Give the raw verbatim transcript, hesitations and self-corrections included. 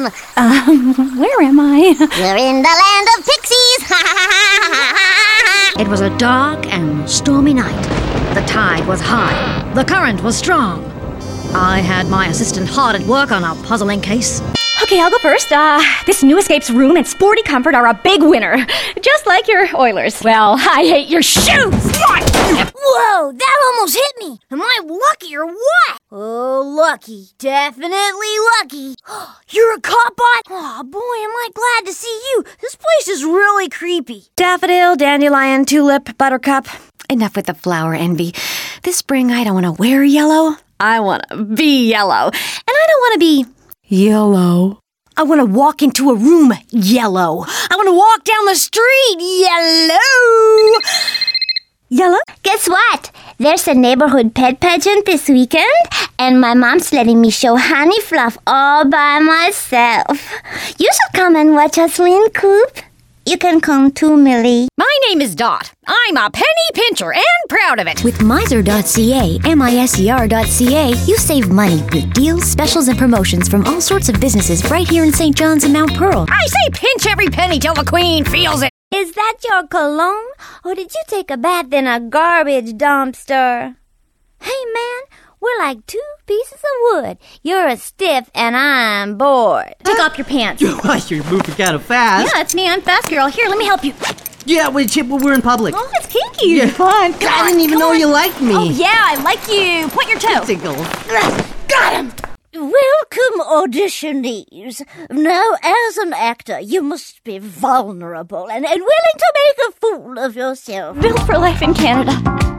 Um, where am I? You're in the land of pixies. It was a dark and stormy night. The tide was high. The current was strong. I had my assistant hard at work on a puzzling case. Okay, I'll go first. Uh, this new escape's room and sporty comfort are a big winner. Just like your Oilers. Well, I hate your shoes! Whoa, that almost hit me. Am I lucky or what? Oh, lucky. Definitely lucky. You're a cop bot? Oh, boy, am I glad to see you. This place is really creepy. Daffodil, dandelion, tulip, buttercup. Enough with the flower envy. This spring, I don't want to wear yellow. I want to be yellow. And I don't want to be yellow. I want to walk into a room yellow. I want to walk down the street yellow. Yellow? Guess what? There's a neighborhood pet pageant this weekend, and my mom's letting me show Honey Fluff all by myself. You should come and watch us win, Coop. You can come too, Millie. My name is Dot. I'm a penny pincher and proud of it. With miser dot c a, M I S E R dot C A, you save money with deals, specials, and promotions from all sorts of businesses right here in Saint John's and Mount Pearl. I say pinch every penny till the queen feels it. Is that your cologne, or did you take a bath in a garbage dumpster? Hey, man, we're like two pieces of wood. You're a stiff, and I'm bored. Take off your pants. Why, you're moving kind of fast. Yeah, it's me. I'm fast girl. Here, let me help you. Yeah, wait, Chip, we're in public. Oh, it's kinky. Yeah. Come on. God, I didn't even know you liked me. Oh, yeah, I like you. Point your toe. Tickle. Got him. Welcome, auditionees. Now, as an actor, you must be vulnerable and, and willing to make a fool of yourself. Built for life in Canada.